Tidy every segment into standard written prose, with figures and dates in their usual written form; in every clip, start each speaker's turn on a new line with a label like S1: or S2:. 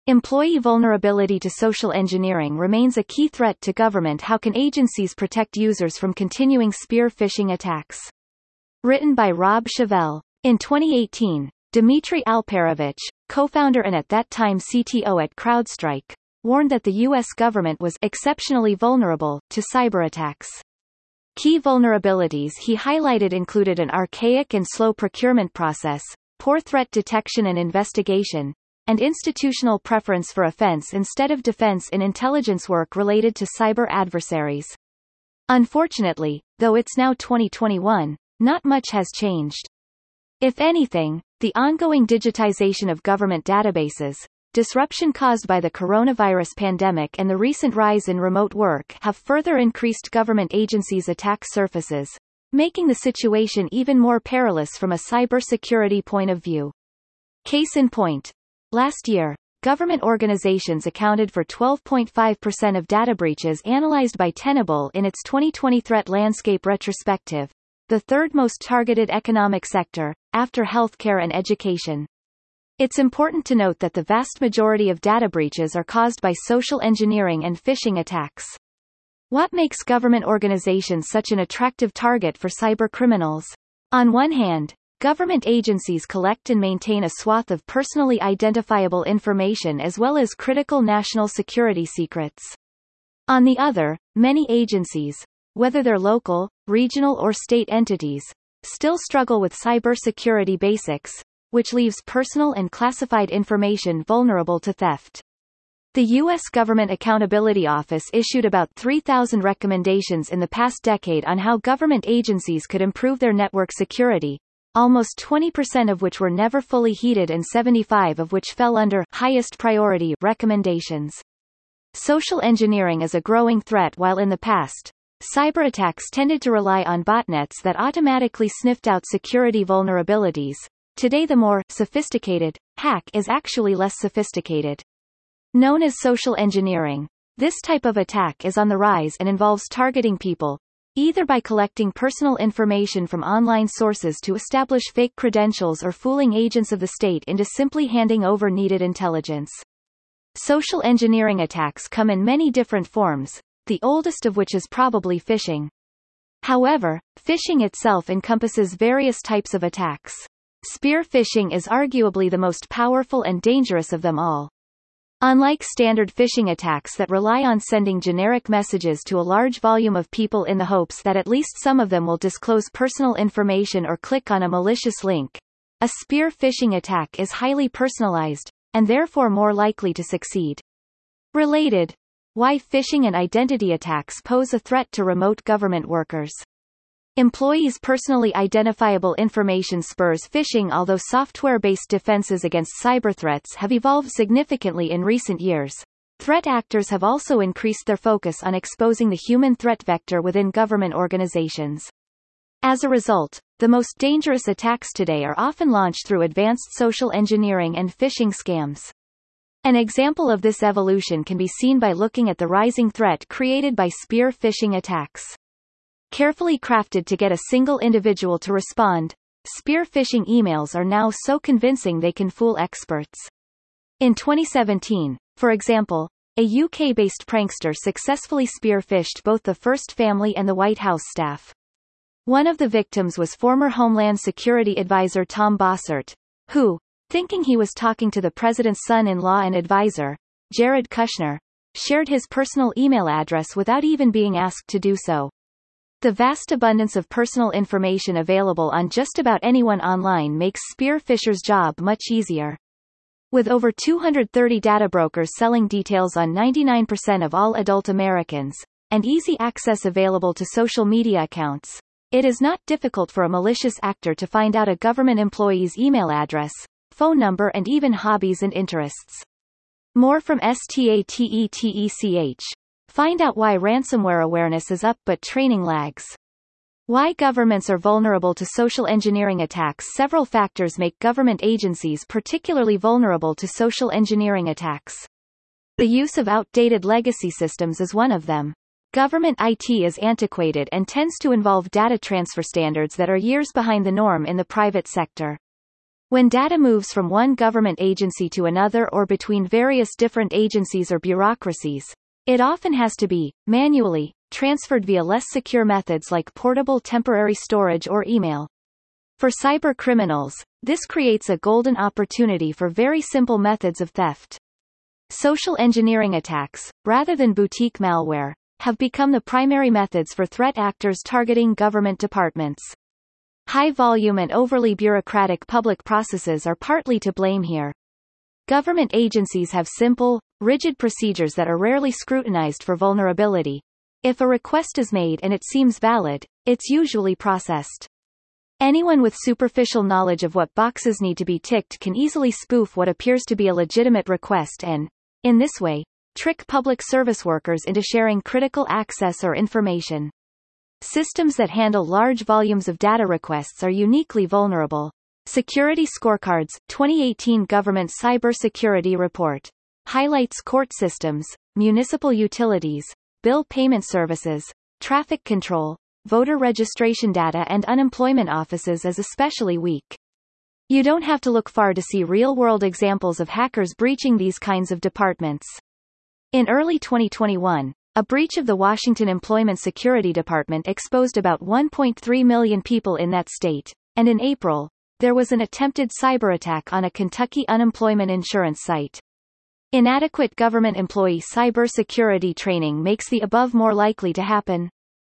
S1: Employee vulnerability to social engineering remains a key threat to government. How can agencies protect users from continuing spear phishing attacks? Written by Rob Chevelle. In 2018, Dmitry Alperovich, co-founder and at that time CTO at CrowdStrike, warned that the U.S. government was exceptionally vulnerable to cyber attacks. Key vulnerabilities he highlighted included an archaic and slow procurement process, poor threat detection and investigation, and institutional preference for offense instead of defense in intelligence work related to cyber adversaries. Unfortunately, though it's now 2021, not much has changed. If anything, the ongoing digitization of government databases, disruption caused by the coronavirus pandemic and the recent rise in remote work have further increased government agencies' attack surfaces, making the situation even more perilous from a cybersecurity point of view. Case in point. Last year, government organizations accounted for 12.5% of data breaches analyzed by Tenable in its 2020 Threat Landscape Retrospective, the third most targeted economic sector, after healthcare and education. It's important to note that the vast majority of data breaches are caused by social engineering and phishing attacks. What makes government organizations such an attractive target for cybercriminals? On one hand, government agencies collect and maintain a swath of personally identifiable information as well as critical national security secrets. On the other, many agencies, whether they're local, regional or state entities, still struggle with cybersecurity basics, which leaves personal and classified information vulnerable to theft. The U.S. Government Accountability Office issued about 3,000 recommendations in the past decade on how government agencies could improve their network security, almost 20% of which were never fully heeded and 75% of which fell under highest priority recommendations. Social engineering is a growing threat. While in the past, cyber attacks tended to rely on botnets that automatically sniffed out security vulnerabilities, today the more sophisticated hack is actually less sophisticated. Known as social engineering, this type of attack is on the rise and involves targeting people, either by collecting personal information from online sources to establish fake credentials or fooling agents of the state into simply handing over needed intelligence. Social engineering attacks come in many different forms, the oldest of which is probably phishing. However, phishing itself encompasses various types of attacks. Spear phishing is arguably the most powerful and dangerous of them all. Unlike standard phishing attacks that rely on sending generic messages to a large volume of people in the hopes that at least some of them will disclose personal information or click on a malicious link, a spear phishing attack is highly personalized, and therefore more likely to succeed. Related. Why phishing and identity attacks pose a threat to remote government workers. Employees' personally identifiable information spurs phishing. Although software-based defenses against cyber threats have evolved significantly in recent years, threat actors have also increased their focus on exposing the human threat vector within government organizations. As a result, the most dangerous attacks today are often launched through advanced social engineering and phishing scams. An example of this evolution can be seen by looking at the rising threat created by spear phishing attacks. Carefully crafted to get a single individual to respond, spear phishing emails are now so convincing they can fool experts. In 2017, for example, a UK-based prankster successfully spear-phished both the First Family and the White House staff. One of the victims was former Homeland Security advisor Tom Bossert, who, thinking he was talking to the president's son-in-law and advisor, Jared Kushner, shared his personal email address without even being asked to do so. The vast abundance of personal information available on just about anyone online makes spear phishers' job much easier. With over 230 data brokers selling details on 99% of all adult Americans, and easy access available to social media accounts, it is not difficult for a malicious actor to find out a government employee's email address, phone number and even hobbies and interests. More from STATETECH. Find out why ransomware awareness is up but training lags. Why governments are vulnerable to social engineering attacks. Several factors make government agencies particularly vulnerable to social engineering attacks. The use of outdated legacy systems is one of them. Government IT is antiquated and tends to involve data transfer standards that are years behind the norm in the private sector. When data moves from one government agency to another or between various different agencies or bureaucracies, it often has to be, manually, transferred via less secure methods like portable temporary storage or email. For cyber criminals, this creates a golden opportunity for very simple methods of theft. Social engineering attacks, rather than boutique malware, have become the primary methods for threat actors targeting government departments. High volume and overly bureaucratic public processes are partly to blame here. Government agencies have simple, rigid procedures that are rarely scrutinized for vulnerability. If a request is made and it seems valid, it's usually processed. Anyone with superficial knowledge of what boxes need to be ticked can easily spoof what appears to be a legitimate request and, in this way, trick public service workers into sharing critical access or information. Systems that handle large volumes of data requests are uniquely vulnerable. Security Scorecards, 2018 Government Cybersecurity Report, highlights court systems, municipal utilities, bill payment services, traffic control, voter registration data and unemployment offices as especially weak. You don't have to look far to see real-world examples of hackers breaching these kinds of departments. In early 2021, a breach of the Washington Employment Security Department exposed about 1.3 million people in that state, and in April, there was an attempted cyber attack on a Kentucky unemployment insurance site. Inadequate government employee cybersecurity training makes the above more likely to happen.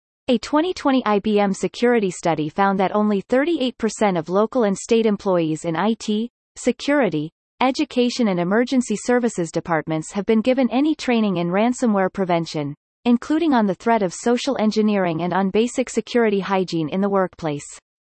S1: A 2020 IBM security study found that only 38% of local and state employees in IT, security, education and emergency services departments have been given any training in ransomware prevention, including on the threat of social engineering and on basic security hygiene in the workplace.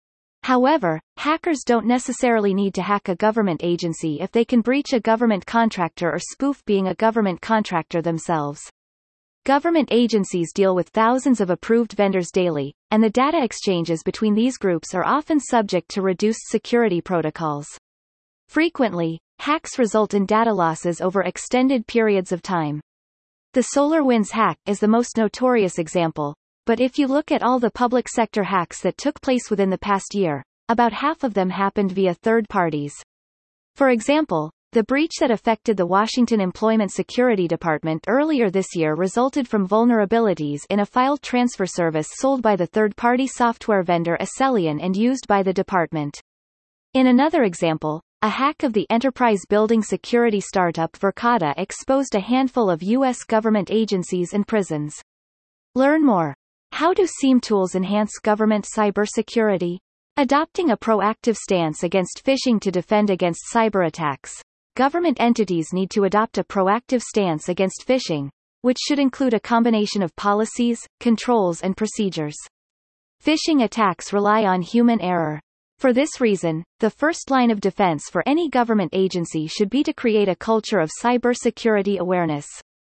S1: However, hackers don't necessarily need to hack a government agency if they can breach a government contractor or spoof being a government contractor themselves. Government agencies deal with thousands of approved vendors daily, and the data exchanges between these groups are often subject to reduced security protocols. Frequently, hacks result in data losses over extended periods of time. The SolarWinds hack is the most notorious example, but if you look at all the public sector hacks that took place within the past year, about half of them happened via third parties. For example, the breach that affected the Washington Employment Security Department earlier this year resulted from vulnerabilities in a file transfer service sold by the third-party software vendor Acelian and used by the department. In another example, a hack of the enterprise building security startup Verkada exposed a handful of U.S. government agencies and prisons. Learn more. How do SIEM tools enhance government cybersecurity? Adopting a proactive stance against phishing to defend against cyber attacks. Government entities need to adopt a proactive stance against phishing, which should include a combination of policies, controls and procedures. Phishing attacks rely on human error. For this reason, the first line of defense for any government agency should be to create a culture of cybersecurity awareness.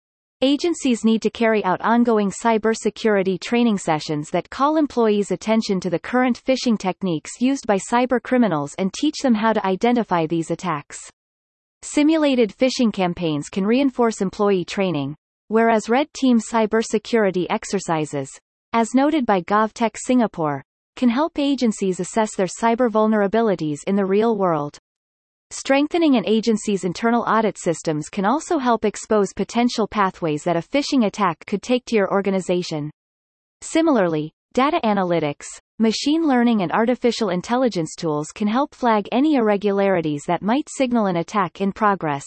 S1: Agencies need to carry out ongoing cybersecurity training sessions that call employees' attention to the current phishing techniques used by cybercriminals and teach them how to identify these attacks. Simulated phishing campaigns can reinforce employee training, whereas red team cybersecurity exercises, as noted by GovTech Singapore, can help agencies assess their cyber vulnerabilities in the real world. Strengthening an agency's internal audit systems can also help expose potential pathways that a phishing attack could take to your organization. Similarly, data analytics, machine learning and artificial intelligence tools can help flag any irregularities that might signal an attack in progress.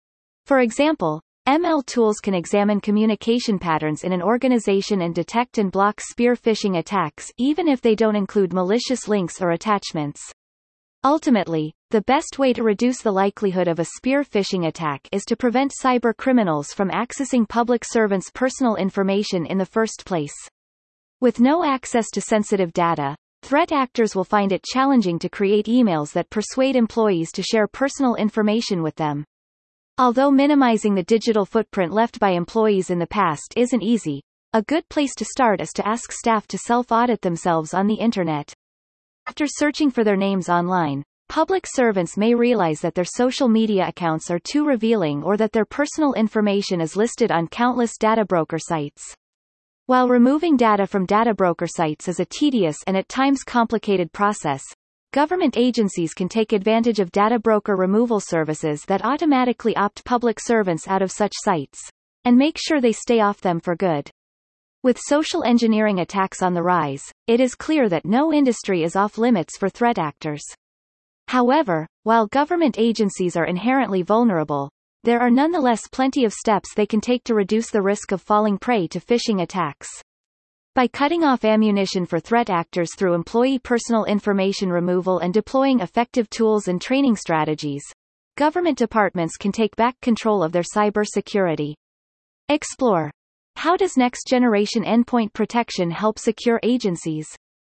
S1: For example, ML tools can examine communication patterns in an organization and detect and block spear phishing attacks even if they don't include malicious links or attachments. Ultimately, the best way to reduce the likelihood of a spear phishing attack is to prevent cyber criminals from accessing public servants' personal information in the first place. With no access to sensitive data, threat actors will find it challenging to create emails that persuade employees to share personal information with them. Although minimizing the digital footprint left by employees in the past isn't easy, a good place to start is to ask staff to self-audit themselves on the Internet. After searching for their names online, public servants may realize that their social media accounts are too revealing or that their personal information is listed on countless data broker sites. While removing data from data broker sites is a tedious and at times complicated process, Government agencies can take advantage of data broker removal services that automatically opt public servants out of such sites, and make sure they stay off them for good. With social engineering attacks on the rise, it is clear that no industry is off limits for threat actors. However, while government agencies are inherently vulnerable, there are nonetheless plenty of steps they can take to reduce the risk of falling prey to phishing attacks. By cutting off ammunition for threat actors through employee personal information removal and deploying effective tools and training strategies, government departments can take back control of their cybersecurity. Explore. How does next-generation endpoint protection help secure agencies?